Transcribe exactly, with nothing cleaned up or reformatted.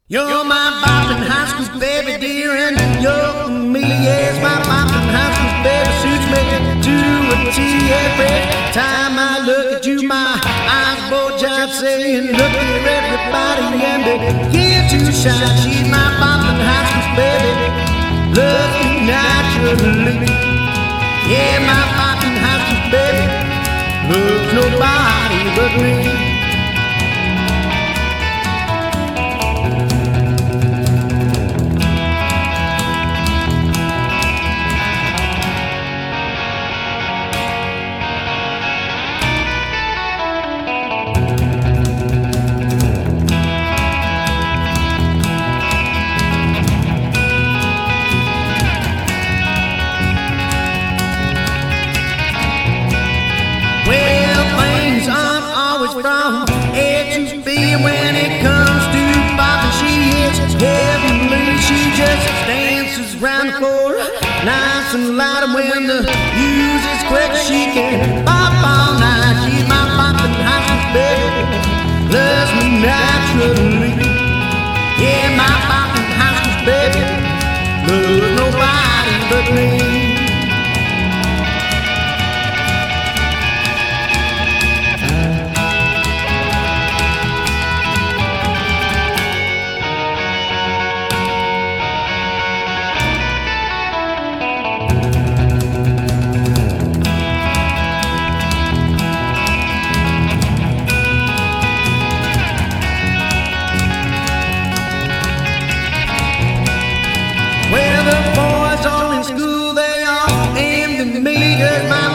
You're my boppin' high school baby dear, and you're me, yes, my boppin' high school baby suits me to a T. Every time I look at you, my eyes bulge out saying, look at everybody and begin to shine. She's my boppin' high school baby, loves me naturally. Yeah, my boppin' high school baby loves nobody but me. From A to B, when it comes to bopping, she is heavenly. She just dances round the floor, nice and light. And when the music's quick, she can bop all night. She's my bopping high school baby, loves me naturally. Yeah, my bopping high school baby loves nobody but me. Well, the boys all in school, they all aimed at me, 'cause my